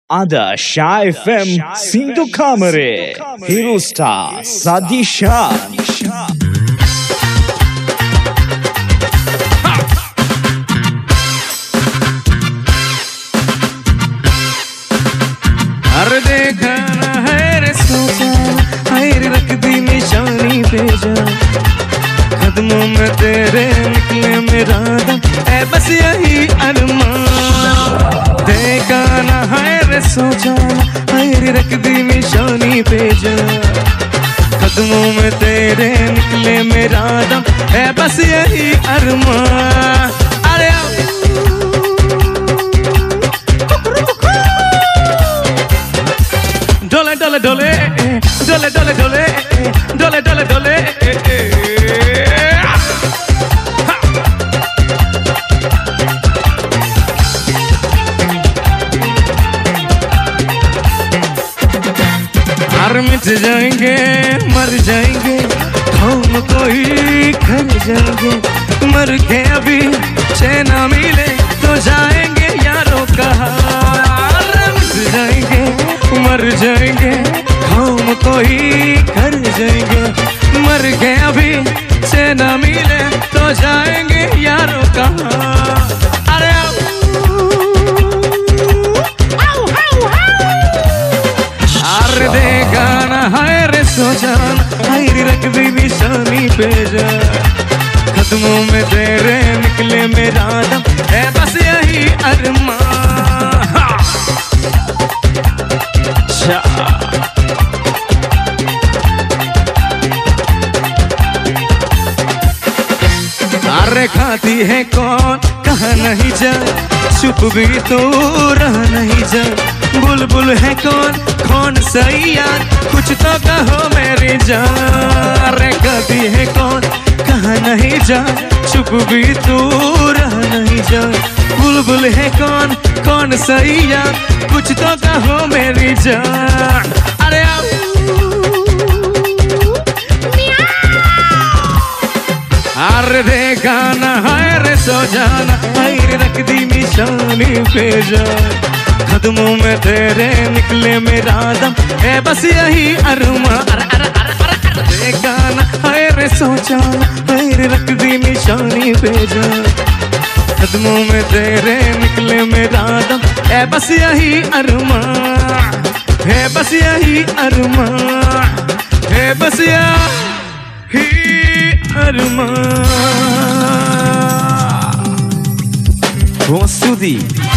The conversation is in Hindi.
Ada Shah FM Sinto Kamare Hero Star Sadishan हर देखा ना है रे सोचा हाय रख दी निशानी पे जा कदमों में तेरे निकले मेरा दम है बस यही अरमान देखा ना है रे सोचा हाय रख दी निशानी पे जा कदमों में तेरे निकले मेरा दम है बस यही अरमान अरे डोले डोले डोले डोले डोले डोले डोले डोले डोले हार मिट जाएंगे मर जाएंगे हम कोई खर जाएंगे मर के अभी चैन मिले तो जाएंगे यारों का हार मिट जाएंगे मर जाएंगे हम कोई कर जाएंगे मर के अभी से न मिले तो जाएंगे यारों कहाँ अरे हार देगा ना हाय रे सो जाना हाय रख दी निशानी पे जा कदमों में तेरे निकले मेरा दम है बस यही अरमान अरे खाती है कौन कहाँ नहीं जाए चुप भी तो रह नहीं जाए बुलबुल है कौन सही यार कुछ तो कहो मेरी जान अरे खाती है कौन कहाँ नहीं जाए चुप भी तो रह नहीं जाए बुलबुल है कौन सही यार कुछ तो कहो मेरी जान अरे हार देगा ना हाय रे सो जाना हाय रख दी निशानी पे जा कदमों में तेरे निकले मेरा दम है बस यही अरमान देगा ना हाय रे सो जाना हाय रख दी निशानी पे जा कदमों में तेरे निकले मेरा दम है बस यही अरमान है बस यही अरमान है बस यही अरमान Bom estudi